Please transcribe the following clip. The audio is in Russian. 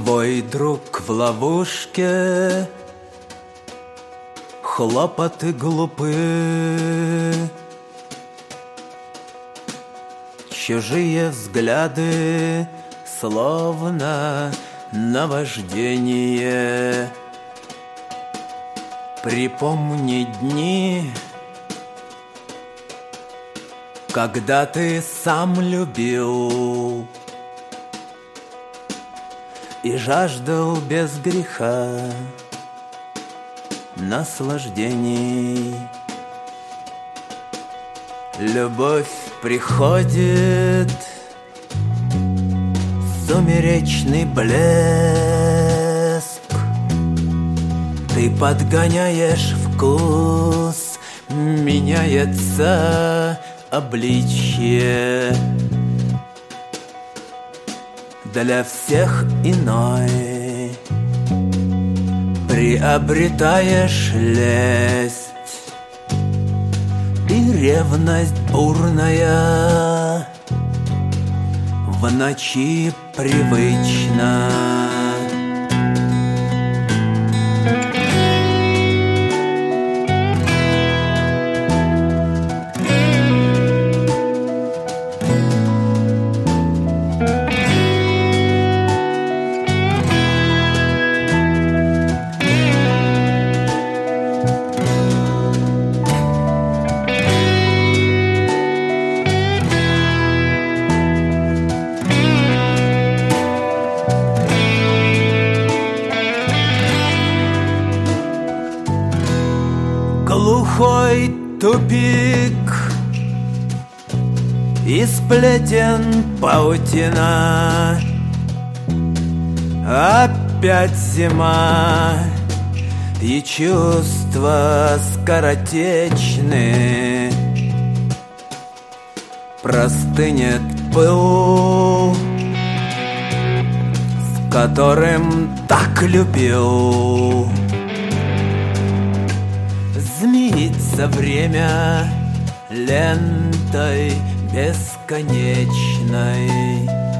Твой друг в ловушке, хлопоты глупы, чужие взгляды, словно наваждение. Припомни дни, когда ты сам любил и жаждал без греха наслаждений. Любовь приходит, сумеречный блеск, ты подгоняешь вкус, меняется обличье. Для всех иной приобретаешь лесть, и ревность бурная в ночи привычна. Глухой тупик, и сплетен паутина. Опять зима, и чувства скоротечны. Простынет пыл, с которым так любил. Змеится время лентой бесконечной.